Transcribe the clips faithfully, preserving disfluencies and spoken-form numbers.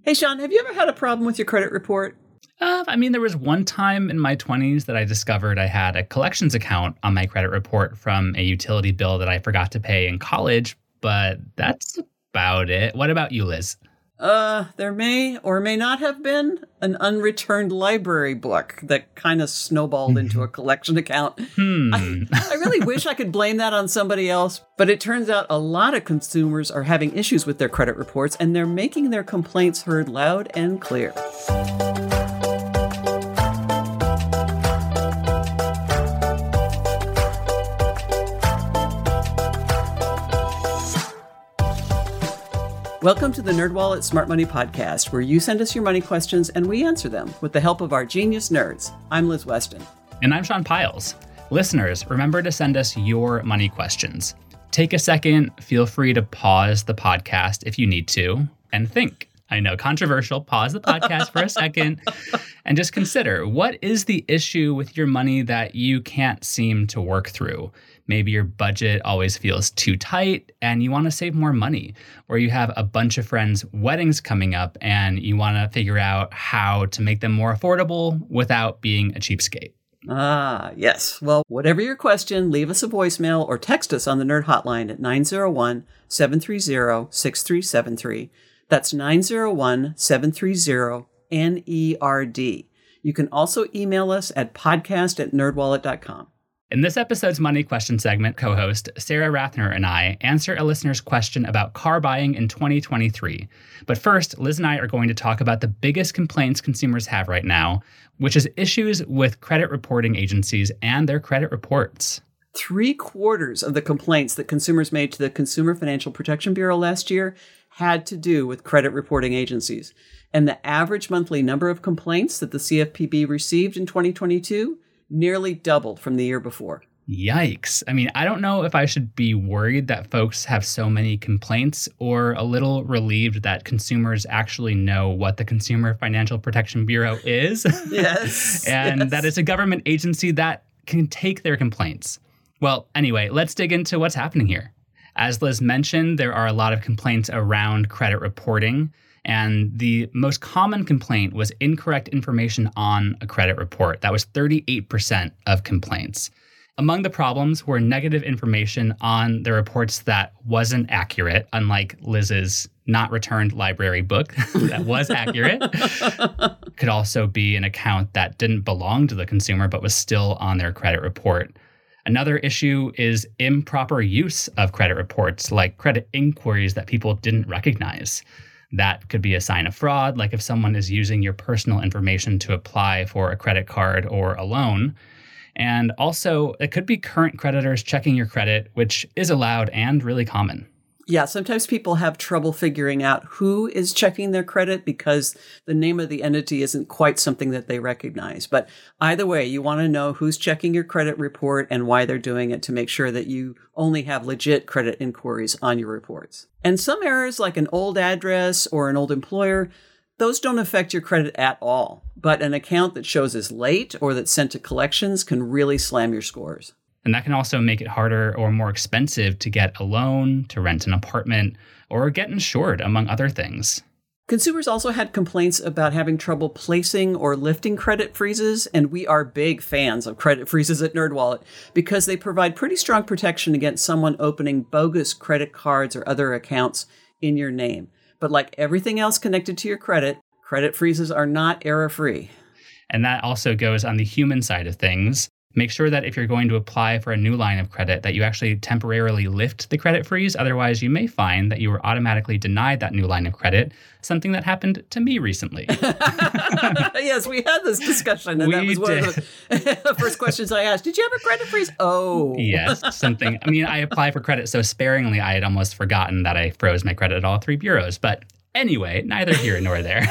Hey, Sean, have you ever had a problem with your credit report? Uh, I mean, there was one time in my twenties that I discovered I had a collections account on my credit report from a utility bill that I forgot to pay in college, but that's about it. What about you, Liz? Uh, there may or may not have been an unreturned library book that kind of snowballed into a collection account. Hmm. I, I really wish I could blame that on somebody else, but it turns out a lot of consumers are having issues with their credit reports, and they're making their complaints heard loud and clear. Welcome to the NerdWallet Smart Money Podcast, where you send us your money questions and we answer them with the help of our genius nerds. I'm Liz Weston. And I'm Sean Piles. Listeners, remember to send us your money questions. Take a second, feel free to pause the podcast if you need to, and think. I know, controversial, pause the podcast for a second, and just consider, what is the issue with your money that you can't seem to work through? Maybe your budget always feels too tight and you want to save more money, or you have a bunch of friends' weddings coming up and you want to figure out how to make them more affordable without being a cheapskate. Ah, yes. Well, whatever your question, leave us a voicemail or text us on the Nerd Hotline at nine zero one, seven three zero, six three seven three. That's nine zero one, seven three zero, N E R D. You can also email us at podcast at nerdwallet dot com. In this episode's Money Question segment, co-host Sarah Rathner and I answer a listener's question about car buying in twenty twenty-three. But first, Liz and I are going to talk about the biggest complaints consumers have right now, which is issues with credit reporting agencies and their credit reports. Three quarters of the complaints that consumers made to the Consumer Financial Protection Bureau last year had to do with credit reporting agencies. And the average monthly number of complaints that the C F P B received in twenty twenty-two nearly doubled from the year before. Yikes. I mean, I don't know if I should be worried that folks have so many complaints or a little relieved that consumers actually know what the Consumer Financial Protection Bureau is. Yes. and yes. that it's a government agency that can take their complaints. Well, anyway, let's dig into what's happening here. As Liz mentioned, there are a lot of complaints around credit reporting. And the most common complaint was incorrect information on a credit report. That was thirty-eight percent of complaints. Among the problems were negative information on the reports that wasn't accurate, unlike Liz's not returned library book that was accurate. Could also be an account that didn't belong to the consumer but was still on their credit report. Another issue is improper use of credit reports, like credit inquiries that people didn't recognize. That could be a sign of fraud, like if someone is using your personal information to apply for a credit card or a loan. And also, it could be current creditors checking your credit, which is allowed and really common. Yeah, sometimes people have trouble figuring out who is checking their credit because the name of the entity isn't quite something that they recognize. But either way, you want to know who's checking your credit report and why they're doing it to make sure that you only have legit credit inquiries on your reports. And some errors, like an old address or an old employer, those don't affect your credit at all. But an account that shows as late or that's sent to collections can really slam your scores. And that can also make it harder or more expensive to get a loan, to rent an apartment, or get insured, among other things. Consumers also had complaints about having trouble placing or lifting credit freezes, and we are big fans of credit freezes at NerdWallet because they provide pretty strong protection against someone opening bogus credit cards or other accounts in your name. But like everything else connected to your credit, credit freezes are not error-free. And that also goes on the human side of things. Make sure that if you're going to apply for a new line of credit, that you actually temporarily lift the credit freeze. Otherwise, you may find that you were automatically denied that new line of credit, something that happened to me recently. Yes, we had this discussion, and we that was one did. of the, the first questions I asked. Did you have a credit freeze? Oh. Yes, something. I mean, I apply for credit so sparingly, I had almost forgotten that I froze my credit at all three bureaus. But anyway, neither here nor there.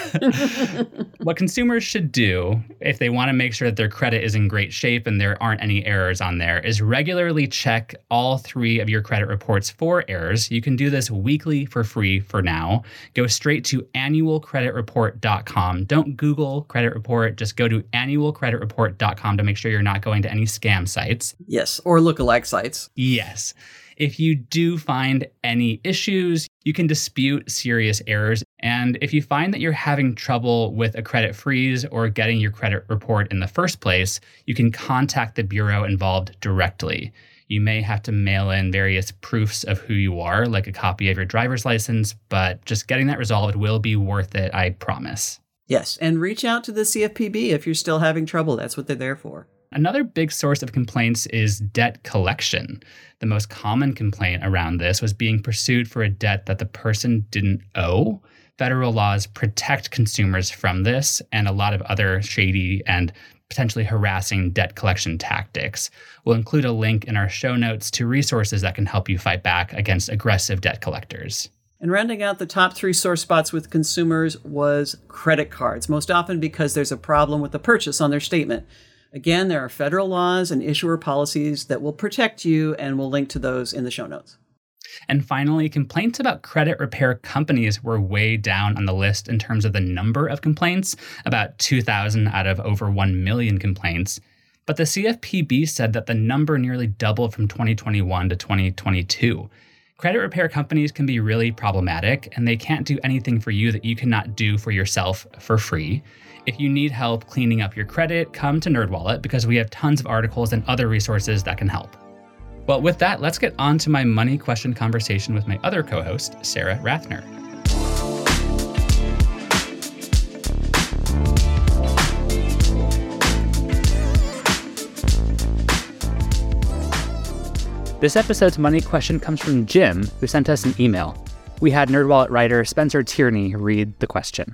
What consumers should do if they want to make sure that their credit is in great shape and there aren't any errors on there is regularly check all three of your credit reports for errors. You can do this weekly for free for now. Go straight to annual credit report dot com. Don't Google credit report. Just go to annual credit report dot com to make sure you're not going to any scam sites. Yes, or lookalike sites. Yes. If you do find any issues, you can dispute serious errors. And if you find that you're having trouble with a credit freeze or getting your credit report in the first place, you can contact the bureau involved directly. You may have to mail in various proofs of who you are, like a copy of your driver's license, but just getting that resolved will be worth it, I promise. Yes, and reach out to the C F P B if you're still having trouble. That's what they're there for. Another big source of complaints is debt collection. The most common complaint around this was being pursued for a debt that the person didn't owe. Federal laws protect consumers from this and a lot of other shady and potentially harassing debt collection tactics. We'll include a link in our show notes to resources that can help you fight back against aggressive debt collectors. And rounding out the top three sore spots with consumers was credit cards, most often because there's a problem with the purchase on their statement. Again, there are federal laws and issuer policies that will protect you, and we'll link to those in the show notes. And finally, complaints about credit repair companies were way down on the list in terms of the number of complaints, about two thousand out of over one million complaints. But the C F P B said that the number nearly doubled from twenty twenty-one to twenty twenty-two. Credit repair companies can be really problematic, and they can't do anything for you that you cannot do for yourself for free. If you need help cleaning up your credit, come to NerdWallet because we have tons of articles and other resources that can help. Well, with that, let's get on to my money question conversation with my other co-host, Sarah Rathner. This episode's money question comes from Jim, who sent us an email. We had NerdWallet writer Spencer Tierney read the question.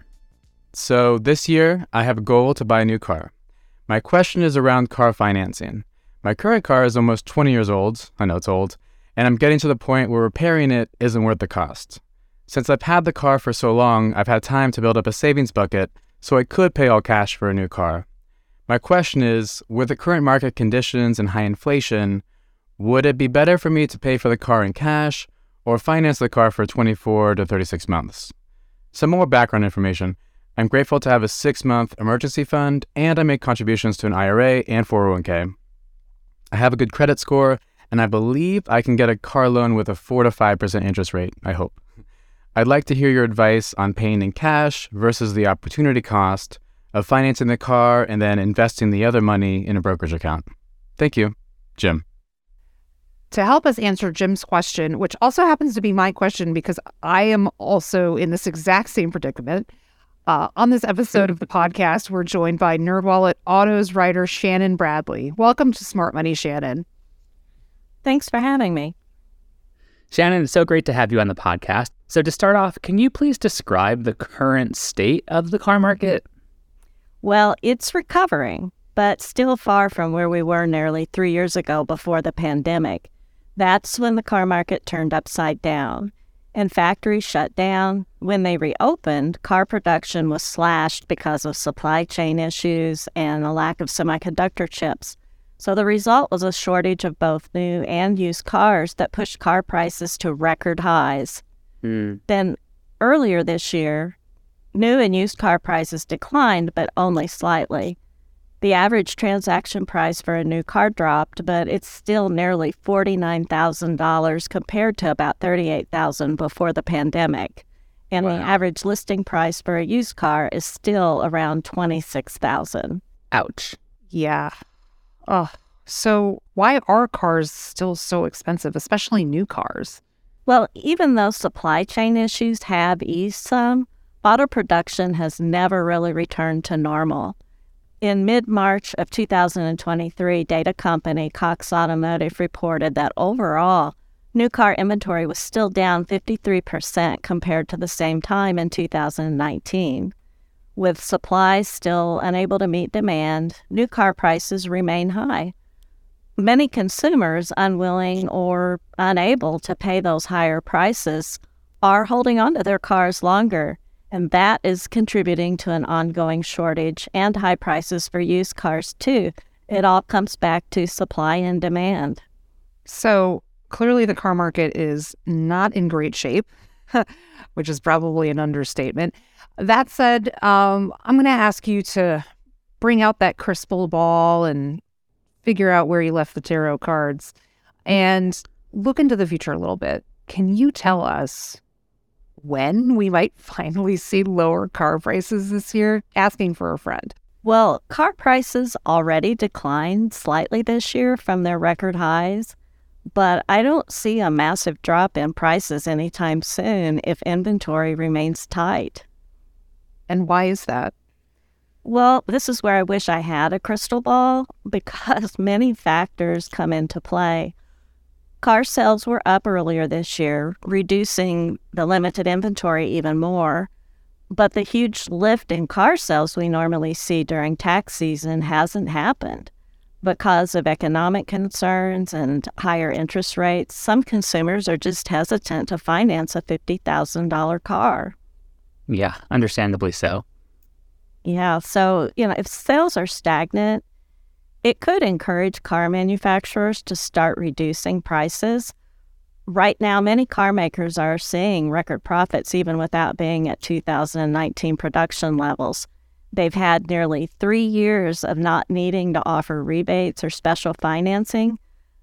So this year, I have a goal to buy a new car. My question is around car financing. My current car is almost twenty years old, I know it's old, and I'm getting to the point where repairing it isn't worth the cost. Since I've had the car for so long, I've had time to build up a savings bucket so I could pay all cash for a new car. My question is, with the current market conditions and high inflation, would it be better for me to pay for the car in cash or finance the car for twenty-four to thirty-six months? Some more background information. I'm grateful to have a six-month emergency fund, and I make contributions to an I R A and four oh one k. I have a good credit score, and I believe I can get a car loan with a four to five percent interest rate, I hope. I'd like to hear your advice on paying in cash versus the opportunity cost of financing the car and then investing the other money in a brokerage account. Thank you, Jim. To help us answer Jim's question, which also happens to be my question because I am also in this exact same predicament, uh, on this episode of the podcast, we're joined by NerdWallet Autos writer Shannon Bradley. Welcome to Smart Money, Shannon. Thanks for having me. Shannon, it's so great to have you on the podcast. So to start off, can you please describe the current state of the car market? Well, it's recovering, but still far from where we were nearly three years ago before the pandemic. That's when the car market turned upside down, and factories shut down. When they reopened, car production was slashed because of supply chain issues and a lack of semiconductor chips. So the result was a shortage of both new and used cars that pushed car prices to record highs. Mm. Then earlier this year, new and used car prices declined, but only slightly. The average transaction price for a new car dropped, but it's still nearly forty-nine thousand dollars compared to about thirty-eight thousand dollars before the pandemic. And wow. The average listing price for a used car is still around twenty-six thousand dollars. Ouch. Yeah. Oh, so why are cars still so expensive, especially new cars? Well, even though supply chain issues have eased some, auto production has never really returned to normal. In mid-March of two thousand twenty-three, data company Cox Automotive reported that overall, new car inventory was still down fifty-three percent compared to the same time in two thousand nineteen. With supplies still unable to meet demand, new car prices remain high. Many consumers, unwilling or unable to pay those higher prices, are holding on to their cars longer. And that is contributing to an ongoing shortage and high prices for used cars, too. It all comes back to supply and demand. So clearly the car market is not in great shape, which is probably an understatement. That said, um, I'm going to ask you to bring out that crystal ball and figure out where you left the tarot cards. And look into the future a little bit. Can you tell us when we might finally see lower car prices this year? Asking for a friend. Well, car prices already declined slightly this year from their record highs, but I don't see a massive drop in prices anytime soon if inventory remains tight. And why is that? Well, this is where I wish I had a crystal ball because many factors come into play. Car sales were up earlier this year, reducing the limited inventory even more. But the huge lift in car sales we normally see during tax season hasn't happened. Because of economic concerns and higher interest rates, some consumers are just hesitant to finance a fifty thousand dollars car. Yeah, understandably so. Yeah, so, you know, if sales are stagnant, it could encourage car manufacturers to start reducing prices. Right now, many car makers are seeing record profits even without being at two thousand nineteen production levels. They've had nearly three years of not needing to offer rebates or special financing.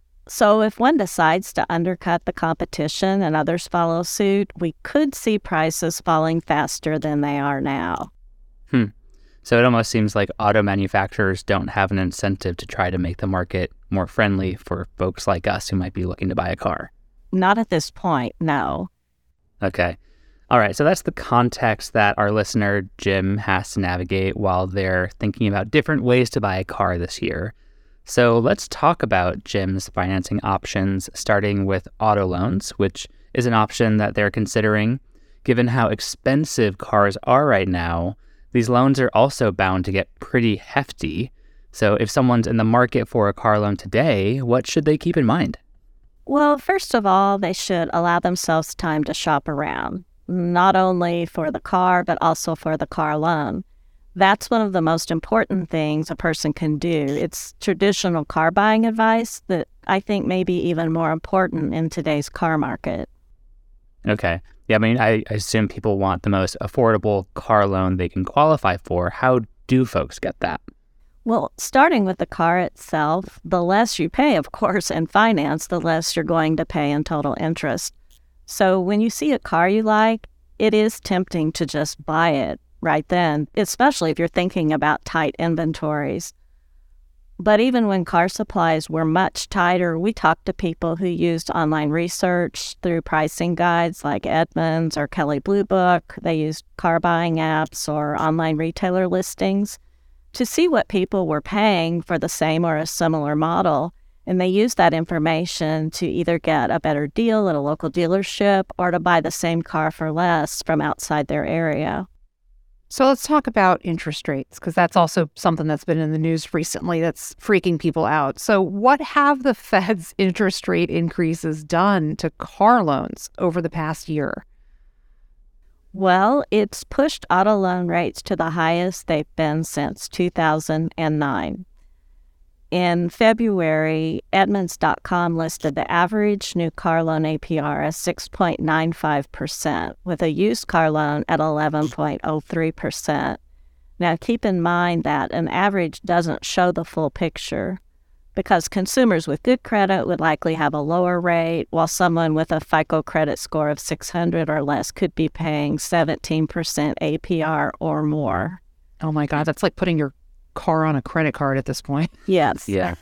So if one decides to undercut the competition and others follow suit, we could see prices falling faster than they are now. Hmm. So it almost seems like auto manufacturers don't have an incentive to try to make the market more friendly for folks like us who might be looking to buy a car. Not at this point, no. Okay. All right. So that's the context that our listener, Jim, has to navigate while they're thinking about different ways to buy a car this year. So let's talk about Jim's financing options, starting with auto loans, which is an option that they're considering. Given how expensive cars are right now, these loans are also bound to get pretty hefty. So if someone's in the market for a car loan today, what should they keep in mind? Well, first of all, they should allow themselves time to shop around, not only for the car, but also for the car loan. That's one of the most important things a person can do. It's traditional car buying advice that I think may be even more important in today's car market. Okay. Yeah, I mean, I, I assume people want the most affordable car loan they can qualify for. How do folks get that? Well, starting with the car itself, the less you pay, of course, in finance, the less you're going to pay in total interest. So when you see a car you like, it is tempting to just buy it right then, especially if you're thinking about tight inventories. But even when car supplies were much tighter, we talked to people who used online research through pricing guides like Edmunds or Kelley Blue Book. They used car buying apps or online retailer listings to see what people were paying for the same or a similar model. And they used that information to either get a better deal at a local dealership or to buy the same car for less from outside their area. So let's talk about interest rates, because that's also something that's been in the news recently that's freaking people out. So what have the Fed's interest rate increases done to car loans over the past year? Well, it's pushed auto loan rates to the highest they've been since two thousand nine. In February, Edmunds dot com listed the average new car loan A P R as six point nine five percent, with a used car loan at eleven point oh three percent. Now, keep in mind that an average doesn't show the full picture, because consumers with good credit would likely have a lower rate, while someone with a FICO credit score of six hundred or less could be paying seventeen percent A P R or more. Oh my God, that's like putting your car on a credit card at this point. Yes. Yeah.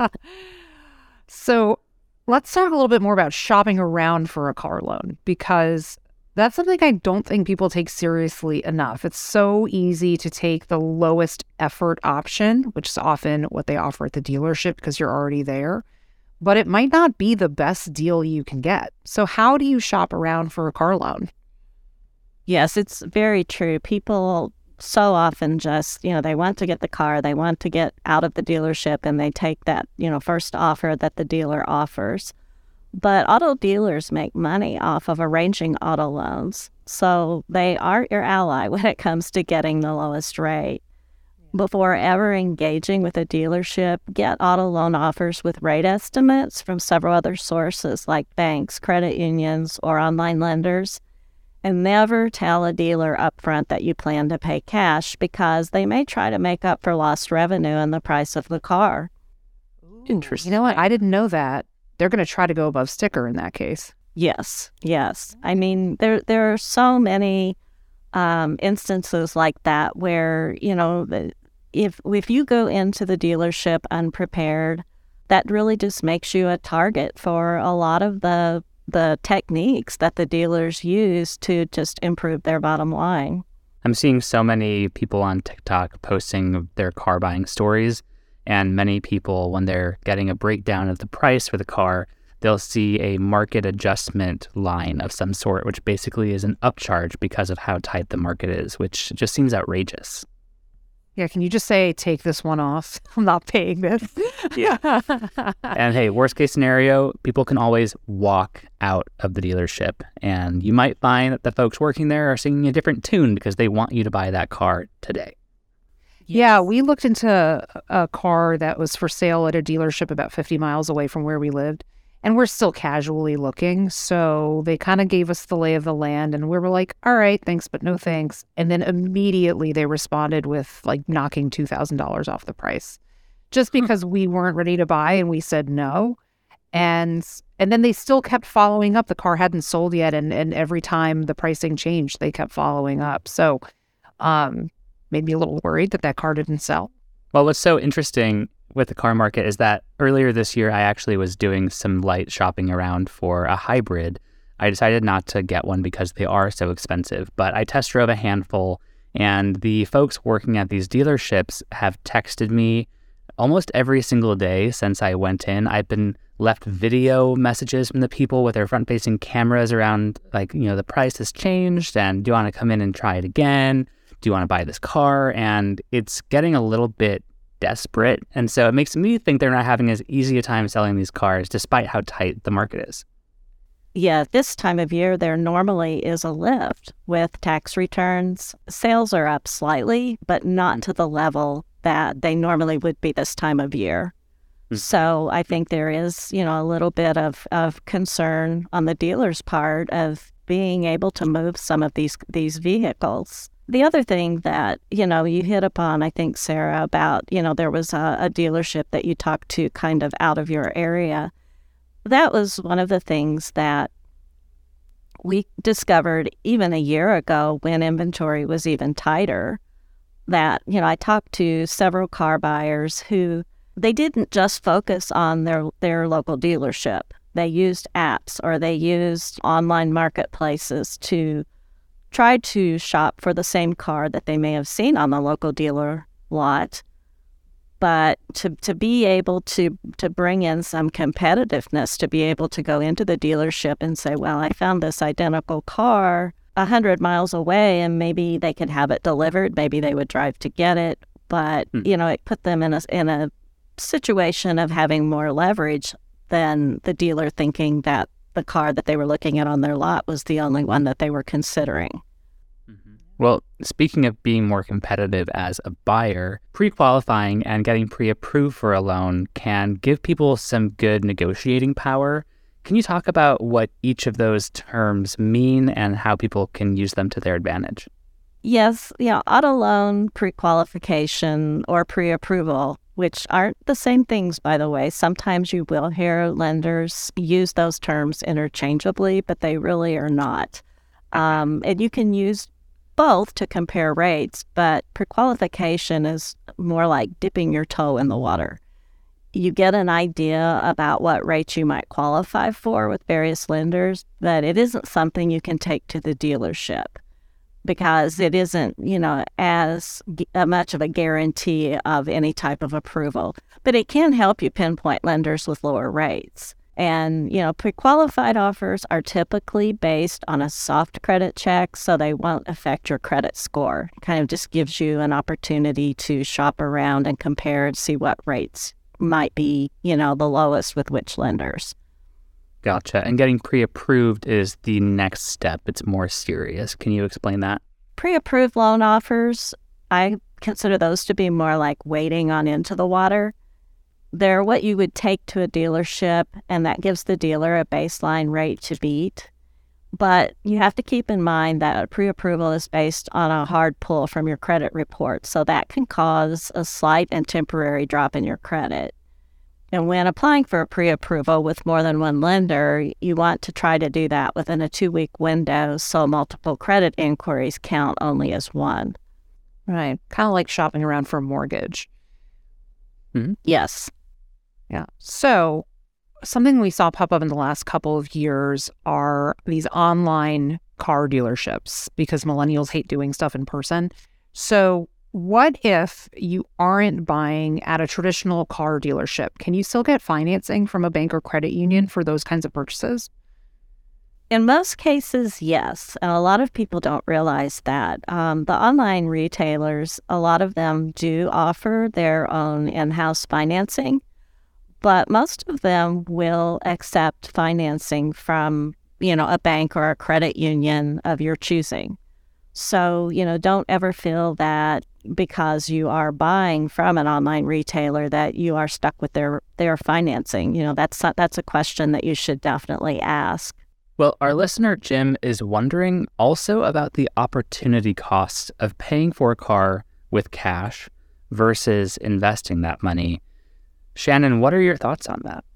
So let's talk a little bit more about shopping around for a car loan, because that's something I don't think people take seriously enough. It's so easy to take the lowest effort option, which is often what they offer at the dealership because you're already there, but it might not be the best deal you can get. So how do you shop around for a car loan? Yes, it's very true. People so often just, you know, they want to get the car, they want to get out of the dealership, and they take that, you know, first offer that the dealer offers. But auto dealers make money off of arranging auto loans, so they are your ally when it comes to getting the lowest rate. Before ever engaging with a dealership, get auto loan offers with rate estimates from several other sources like banks, credit unions, or online lenders. And never tell a dealer upfront that you plan to pay cash, because they may try to make up for lost revenue in the price of the car. Interesting. You know what? I didn't know that. they're going to try to go above sticker in that case. Yes, yes. I mean, there there are so many um, instances like that where, you know, the, if if you go into the dealership unprepared, that really just makes you a target for a lot of the the techniques that the dealers use to just improve their bottom line. I'm seeing so many people on TikTok posting their car buying stories, and many people, when they're getting a breakdown of the price for the car, they'll see a market adjustment line of some sort, which basically is an upcharge because of how tight the market is, which just seems outrageous. Yeah, can you just say, take this one off? I'm not paying this. Yeah. And hey, worst case scenario, people can always walk out of the dealership. And you might find that the folks working there are singing a different tune because they want you to buy that car today. Yeah, we looked into a car that was for sale at a dealership about fifty miles away from where we lived. And we're still casually looking. So they kind of gave us the lay of the land and we were like, all right, thanks, but no thanks. And then immediately they responded with like knocking two thousand dollars off the price just because we weren't ready to buy and we said no. And and then they still kept following up. The car hadn't sold yet. And, and every time the pricing changed, they kept following up. So um, made me a little worried that that car didn't sell. Well, what's so interesting with the car market is that earlier this year, I actually was doing some light shopping around for a hybrid. I decided not to get one because they are so expensive, but I test drove a handful, and the folks working at these dealerships have texted me almost every single day since I went in. I've been left video messages from the people with their front-facing cameras around, like, you know, the price has changed, and do you want to come in and try it again? Do you want to buy this car? And it's getting a little bit desperate. And so it makes me think they're not having as easy a time selling these cars despite how tight the market is. Yeah, this time of year, there normally is a lift with tax returns. Sales are up slightly, but not to the level that they normally would be this time of year. Mm-hmm. So I think there is, you know, a little bit of, of concern on the dealer's part of being able to move some of these these vehicles. The other thing that, you know, you hit upon, I think, Sarah, about, you know, there was a, a dealership that you talked to kind of out of your area. That was one of the things that we discovered even a year ago when inventory was even tighter, that, you know, I talked to several car buyers who, they didn't just focus on their, their local dealership. They used apps or they used online marketplaces to try to shop for the same car that they may have seen on the local dealer lot. But to to be able to to bring in some competitiveness, to be able to go into the dealership and say, well, I found this identical car a hundred miles away and maybe they could have it delivered. Maybe they would drive to get it. But, mm. you know, it put them in a, in a situation of having more leverage than the dealer thinking that the car that they were looking at on their lot was the only one that they were considering. Well, speaking of being more competitive as a buyer, pre-qualifying and getting pre-approved for a loan can give people some good negotiating power. Can you talk about what each of those terms mean and how people can use them to their advantage? Yes, yeah, auto loan pre-qualification or pre-approval, which aren't the same things, by the way. Sometimes you will hear lenders use those terms interchangeably, but they really are not. Um, and you can use both to compare rates, but pre-qualification is more like dipping your toe in the water. You get an idea about what rates you might qualify for with various lenders, but it isn't something you can take to the dealership because it isn't, you know, as g- much of a guarantee of any type of approval. But it can help you pinpoint lenders with lower rates. And, you know, pre-qualified offers are typically based on a soft credit check, so they won't affect your credit score. It kind of just gives you an opportunity to shop around and compare and see what rates might be, you know, the lowest with which lenders. Gotcha. And getting pre-approved is the next step. It's more serious. Can you explain that? Pre-approved loan offers, I consider those to be more like wading on into the water. They're what you would take to a dealership, and that gives the dealer a baseline rate to beat. But you have to keep in mind that a pre-approval is based on a hard pull from your credit report, so that can cause a slight and temporary drop in your credit. And when applying for a pre-approval with more than one lender, you want to try to do that within a two-week window so multiple credit inquiries count only as one. Right. Kind of like shopping around for a mortgage. Mm-hmm. Yes. Yeah. So something we saw pop up in the last couple of years are these online car dealerships because millennials hate doing stuff in person. So what if you aren't buying at a traditional car dealership? Can you still get financing from a bank or credit union for those kinds of purchases? In most cases, yes. And a lot of people don't realize that. Um, the online retailers, a lot of them do offer their own in-house financing, but most of them will accept financing from, you know, a bank or a credit union of your choosing. So, you know, don't ever feel that because you are buying from an online retailer that you are stuck with their their financing. You know, that's that's a question that you should definitely ask. Well, our listener Jim is wondering also about the opportunity cost of paying for a car with cash versus investing that money. Shannon, what are your thoughts on that?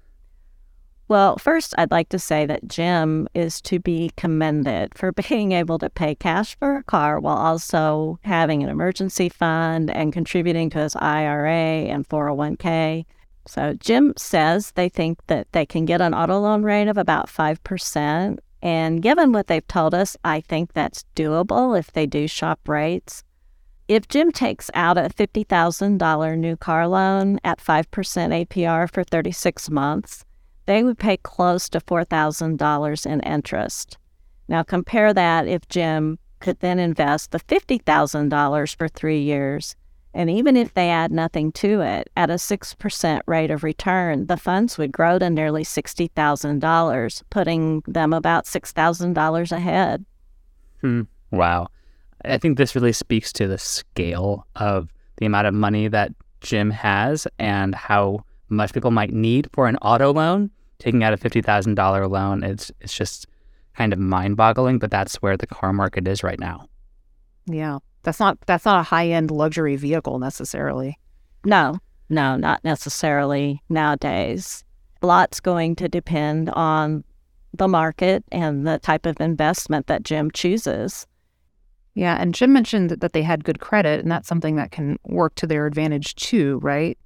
Well, first, I'd like to say that Jim is to be commended for being able to pay cash for a car while also having an emergency fund and contributing to his I R A and four oh one k. So Jim says they think that they can get an auto loan rate of about five percent. And given what they've told us, I think that's doable if they do shop rates. If Jim takes out a fifty thousand dollars new car loan at five percent A P R for thirty-six months, they would pay close to four thousand dollars in interest. Now compare that if Jim could then invest the fifty thousand dollars for three years, and even if they add nothing to it, at a six percent rate of return, the funds would grow to nearly sixty thousand dollars, putting them about six thousand dollars ahead. Hmm. Wow. I think this really speaks to the scale of the amount of money that Jim has and how much people might need for an auto loan. Taking out a fifty thousand dollars loan, it's it's just kind of mind-boggling, but that's where the car market is right now. Yeah, that's not that's not a high-end luxury vehicle necessarily. No, no, not necessarily nowadays. A lot's going to depend on the market and the type of investment that Jim chooses. Yeah, and Jim mentioned that they had good credit, and that's something that can work to their advantage too, right?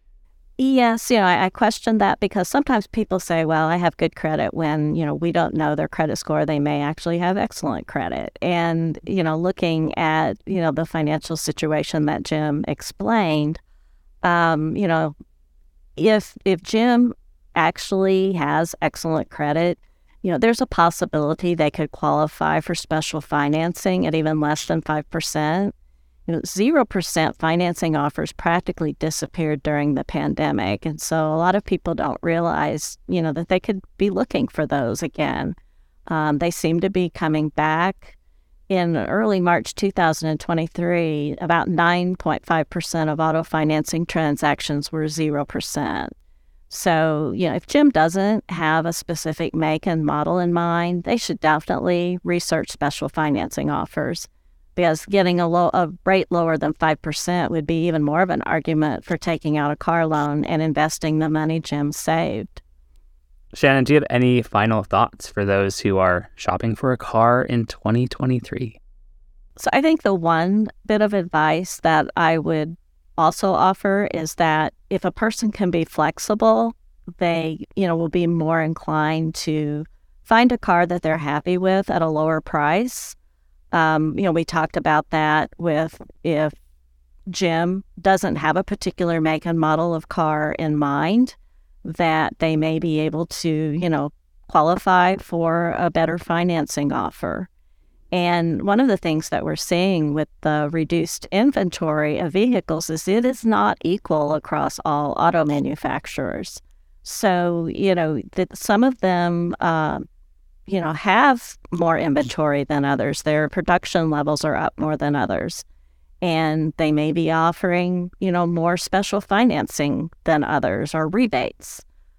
Yes, you know, I, I question that because sometimes people say, well, I have good credit when, you know, we don't know their credit score. They may actually have excellent credit. And, you know, looking at, you know, the financial situation that Jim explained, um, you know, if if Jim actually has excellent credit, you know, there's a possibility they could qualify for special financing at even less than five percent. You know, zero percent financing offers practically disappeared during the pandemic. And so a lot of people don't realize, you know, that they could be looking for those again. Um, they seem to be coming back. In early March two thousand twenty-three, about nine point five percent of auto financing transactions were zero percent. So, you know, if Jim doesn't have a specific make and model in mind, they should definitely research special financing offers, because getting a, low, a rate lower than five percent would be even more of an argument for taking out a car loan and investing the money Jim saved. Shannon, do you have any final thoughts for those who are shopping for a car in twenty twenty-three? So I think the one bit of advice that I would also offer is that if a person can be flexible, they, you know, will be more inclined to find a car that they're happy with at a lower price. Um, you know, we talked about that with if Jim doesn't have a particular make and model of car in mind, that they may be able to, you know, qualify for a better financing offer. And one of the things that we're seeing with the reduced inventory of vehicles is it is not equal across all auto manufacturers. So, you know, that some of them, uh, you know, have more inventory than others. Their production levels are up more than others. And they may be offering, you know, more special financing than others or rebates.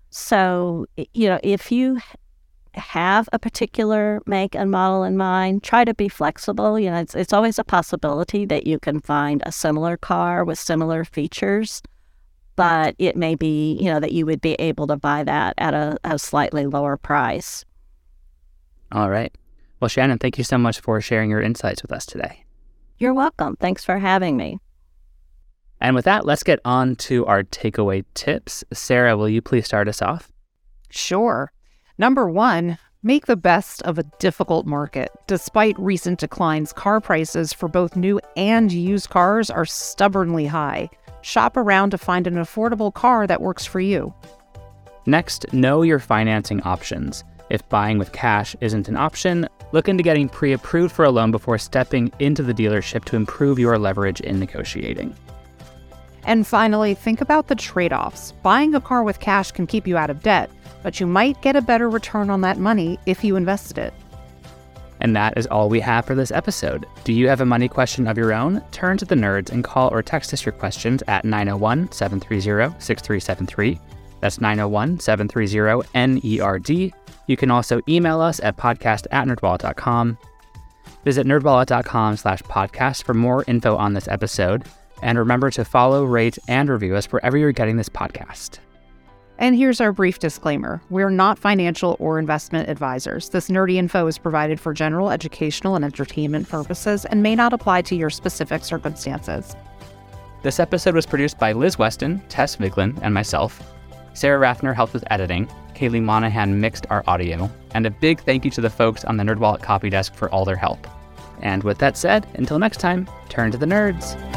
So, you know, if you have a particular make and model in mind, try to be flexible. You know, it's it's always a possibility that you can find a similar car with similar features, but it may be, you know, that you would be able to buy that at a, a slightly lower price. All right. Well, Shannon, thank you so much for sharing your insights with us today. You're welcome. Thanks for having me. And with that, let's get on to our takeaway tips. Sarah, will you please start us off? Sure. Number one, make the best of a difficult market. Despite recent declines, car prices for both new and used cars are stubbornly high. Shop around to find an affordable car that works for you. Next, know your financing options. If buying with cash isn't an option, look into getting pre-approved for a loan before stepping into the dealership to improve your leverage in negotiating. And finally, think about the trade-offs. Buying a car with cash can keep you out of debt, but you might get a better return on that money if you invested it. And that is all we have for this episode. Do you have a money question of your own? Turn to the Nerds and call or text us your questions at nine oh one, seven three zero, six three seven three. That's nine oh one, seven three zero, N E R D. You can also email us at podcast at nerdwallet dot com. Visit nerdwallet dot com slash podcast for more info on this episode. And remember to follow, rate, and review us wherever you're getting this podcast. And here's our brief disclaimer. We're not financial or investment advisors. This nerdy info is provided for general educational and entertainment purposes and may not apply to your specific circumstances. This episode was produced by Liz Weston, Tess Viglin, and myself. Sarah Raffner helped with editing. Kaylee Monahan mixed our audio. And a big thank you to the folks on the NerdWallet copy desk for all their help. And with that said, until next time, turn to the nerds.